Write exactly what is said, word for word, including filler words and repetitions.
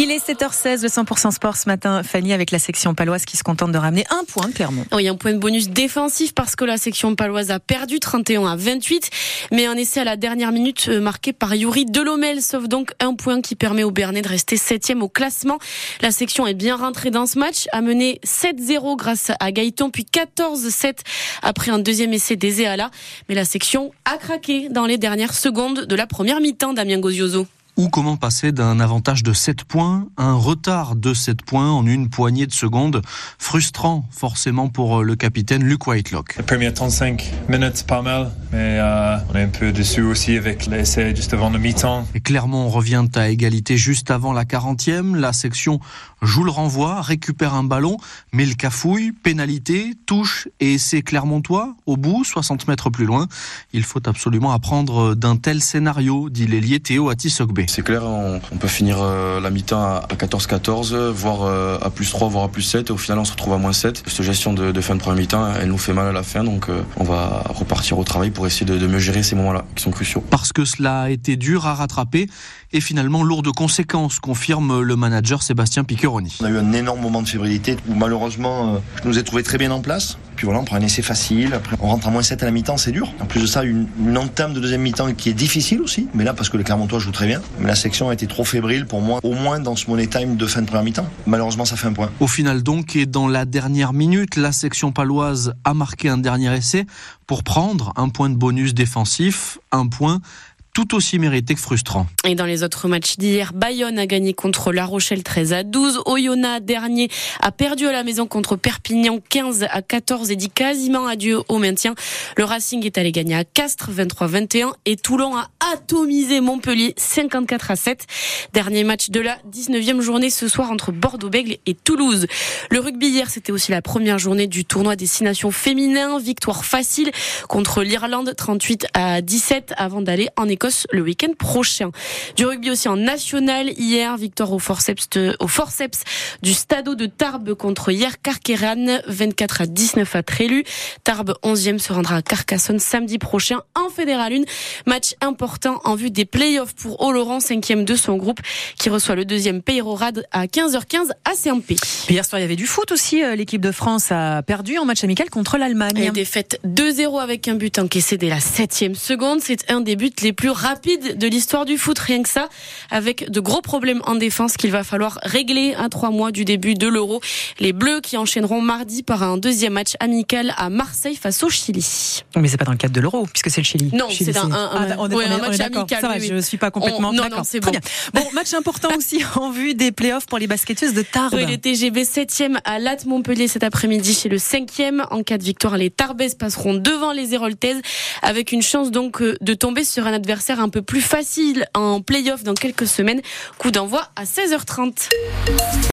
Il est sept heures seize, le cent pour cent sport ce matin, Fanny, avec la section paloise qui se contente de ramener un point de Clermont. Oui, un point de bonus défensif parce que la section paloise a perdu trente et un à vingt-huit, mais un essai à la dernière minute marqué par Youri Delhommel, sauf donc un point qui permet aux Bernais de rester septième au classement. La section est bien rentrée dans ce match, a mené sept zéro grâce à Gaëton, puis quatorze sept après un deuxième essai d'Ezéala, mais la section a craqué dans les dernières secondes de la première mi-temps, Damien Gozioso. Ou comment passer d'un avantage de sept points à un retard de sept points en une poignée de secondes. Frustrant forcément pour le capitaine Luc Whitelock. Les premières trente-cinq minutes, pas mal, mais euh, on est un peu déçus aussi avec l'essai juste avant le mi-temps. Et Clermont revient à égalité juste avant la quarantième. La section joue le renvoi, récupère un ballon, met le cafouille, pénalité, touche et essai clermontois. Au bout, soixante mètres plus loin, il faut absolument apprendre d'un tel scénario, dit l'ailier Théo Atisogbe. C'est clair, on, on peut finir euh, la mi-temps à, à quatorze quatorze, voire euh, à plus trois, voire à plus sept, et au final on se retrouve à moins sept. Cette gestion de, de fin de première mi-temps, elle nous fait mal à la fin, donc euh, on va repartir au travail pour essayer de, de mieux gérer ces moments-là, qui sont cruciaux. Parce que cela a été dur à rattraper, et finalement lourd de conséquences, confirme le manager Sébastien Piccheroni. On a eu un énorme moment de fébrilité, où malheureusement, euh, je nous ai trouvé très bien en place. Puis voilà, on prend un essai facile, après on rentre à moins sept à la mi-temps, c'est dur. En plus de ça, une, une entame de deuxième mi-temps qui est difficile aussi, mais là parce que les Clermontois jouent très bien. Mais la section a été trop fébrile pour moi, au moins dans ce money time de fin de première mi-temps. Malheureusement, ça fait un point. Au final donc, et dans la dernière minute, la section paloise a marqué un dernier essai pour prendre un point de bonus défensif, un point tout aussi mérité que frustrant. Et dans les autres matchs d'hier, Bayonne a gagné contre La Rochelle treize à douze. Oyonnax, dernier, a perdu à la maison contre Perpignan quinze à quatorze et dit quasiment adieu au maintien. Le Racing est allé gagner à Castres vingt-trois à vingt et un et Toulon a atomisé Montpellier cinquante-quatre à sept. Dernier match de la dix-neuvième journée ce soir entre Bordeaux-Bègles et Toulouse. Le rugby hier, c'était aussi la première journée du tournoi Destination féminin. Victoire facile contre l'Irlande trente-huit à dix-sept avant d'aller en Écosse le week-end prochain. Du rugby aussi en national. Hier, victoire au forceps, de, au forceps du Stado de Tarbes contre hier Carqueiranne, vingt-quatre à dix-neuf à Trélu. Tarbes onzième se rendra à Carcassonne samedi prochain en Fédéral un. Match important en vue des playoffs pour Oloron, cinquième de son groupe, qui reçoit le deuxième Peyrorade à quinze heures quinze à C M P. Hier soir, il y avait du foot aussi. L'équipe de France a perdu en match amical contre l'Allemagne. Et défaite deux zéro avec un but encaissé dès la septième seconde. C'est un des buts les plus rapide de l'histoire du foot, rien que ça, avec de gros problèmes en défense qu'il va falloir régler à trois mois du début de l'Euro. Les Bleus qui enchaîneront mardi par un deuxième match amical à Marseille face au Chili. Mais c'est pas dans le cadre de l'Euro, puisque c'est le Chili. Non, Chili, c'est un, un, ah, on est, ouais, on est, un match on est amical. Ça va, oui, je suis pas complètement on, non, d'accord. Non, c'est Très bon. bien. Bon, match important aussi en vue des playoffs pour les basketteuses de Tarbes. Oui, les T G V septième à Latte Montpellier cet après-midi chez le cinquième. En cas de victoire, les Tarbaises passeront devant les Héroltaises avec une chance donc de tomber sur un adversaire un peu plus facile en play-off dans quelques semaines. Coup d'envoi à seize heures trente.